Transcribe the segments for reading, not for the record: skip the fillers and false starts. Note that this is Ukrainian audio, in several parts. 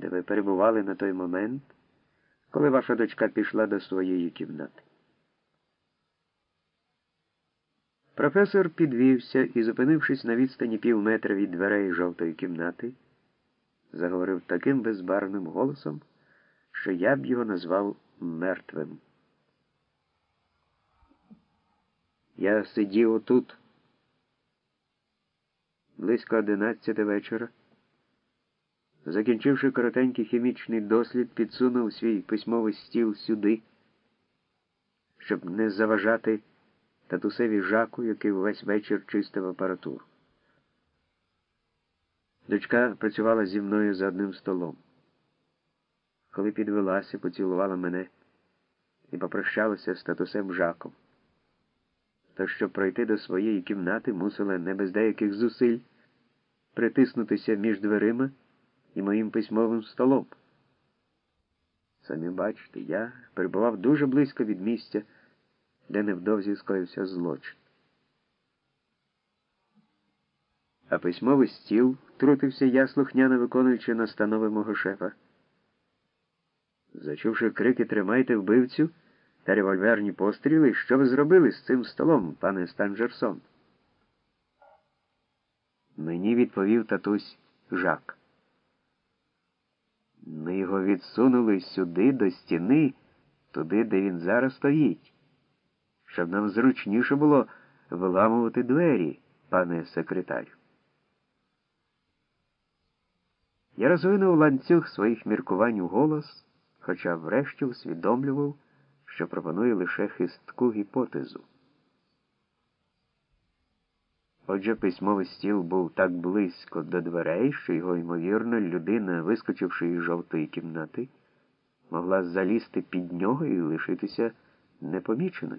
де ви перебували на той момент, коли ваша дочка пішла до своєї кімнати. Професор підвівся і, зупинившись на відстані півметра від дверей жовтої кімнати, заговорив таким безбарвним голосом, що я б його назвав мертвим. Я сидів отут близько 11 вечора. Закінчивши коротенький хімічний дослід, підсунув свій письмовий стіл сюди, щоб не заважати татусеві Жаку, який увесь вечір чистив апаратуру. Дочка працювала зі мною за одним столом. Коли підвелася, поцілувала мене і попрощалася з татусем Жаком. То, щоб пройти до своєї кімнати, мусила не без деяких зусиль притиснутися між дверима і моїм письмовим столом. Самі бачите, я перебував дуже близько від місця, де невдовзі скоївся злочин. А письмовий стіл, втрутився я, слухняно виконуючи настанови мого шефа. Зачувши крики «Тримайте вбивцю» та револьверні постріли, що ви зробили з цим столом, пане Станджерсон? Мені відповів татусь Жак. Ми його відсунули сюди, до стіни, туди, де він зараз стоїть, щоб нам зручніше було виламувати двері, пане секретарю. Я розвинув ланцюг своїх міркувань у голос, хоча врешті усвідомлював, що пропонує лише хистку гіпотезу. Отже, письмовий стіл був так близько до дверей, що його, ймовірно, людина, вискочивши із жовтої кімнати, могла залізти під нього і лишитися непоміченою.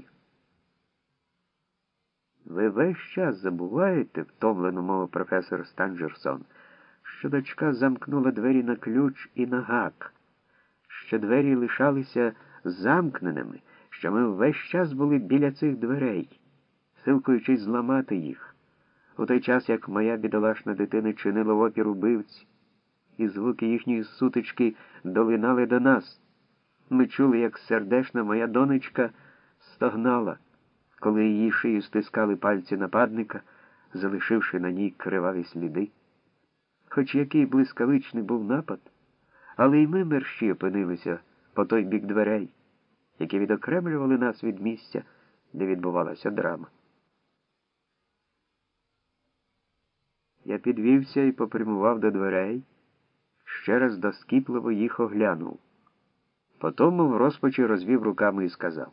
Ви весь час забуваєте, втомлено мовив професор Станджерсон, що дочка замкнула двері на ключ і на гак, що двері лишалися замкненими, що ми весь час були біля цих дверей, силкуючись зламати їх, у той час, як моя бідолашна дитина чинила опір убивці, і звуки їхньої сутички долинали до нас. Ми чули, як сердешна моя донечка стогнала, коли її шию стискали пальці нападника, залишивши на ній криваві сліди. Хоч який блискавичний був напад, але й ми мерщі опинилися по той бік дверей, які відокремлювали нас від місця, де відбувалася драма. Я підвівся і попрямував до дверей, ще раз доскіпливо їх оглянув. Потім в розпачі розвів руками і сказав: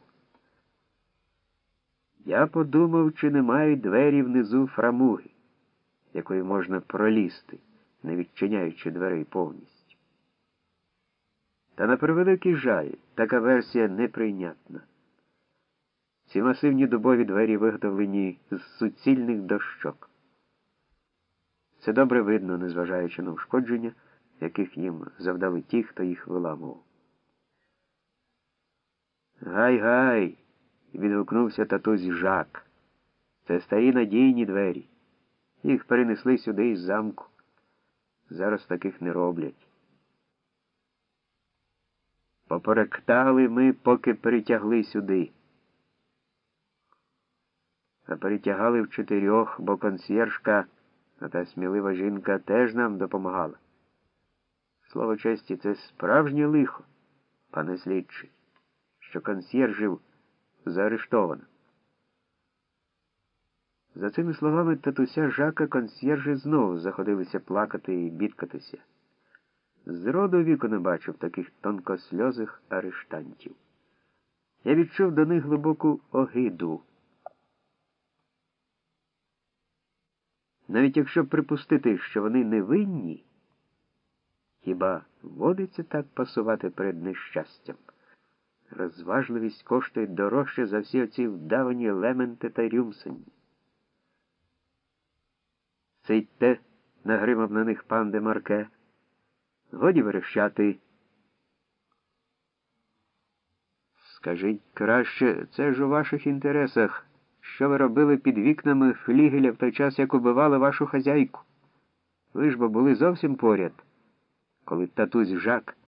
я подумав, чи не мають двері внизу фрамуги, якою можна пролізти, не відчиняючи дверей повністю. Та на превеликий жаль, така версія неприйнятна. Ці масивні дубові двері виготовлені з суцільних дощок. Це добре видно, незважаючи на ушкодження, яких їм завдали ті, хто їх виламував. «Гай-гай!» – відгукнувся татусь Жак. «Це старі надійні двері. Їх перенесли сюди із замку. Зараз таких не роблять. Поперектали ми, поки перетягли сюди. А перетягали вчотирьох, бо консьєржка, а та смілива жінка, теж нам допомагала. Слово честі, це справжнє лихо, пане слідчий, що консьєржів заарештовано». За цими словами татуся Жака консьєржі знову заходилися плакати і бідкатися. Зроду віку не бачив таких тонкосльозих арештантів. Я відчув до них глибоку огиду. Навіть якщо припустити, що вони невинні, хіба водиться так пасувати перед нещастям? Розважливість коштує дорожче за всі оці вдавані лементи та рюмсані. «Сидьте», – нагримав на них пан де Марке. «Годі верещати». «Скажіть краще, це ж у ваших інтересах, що ви робили під вікнами флігеля в той час, як убивали вашу хазяйку? Ви ж бо були зовсім поряд». коли татусь Жак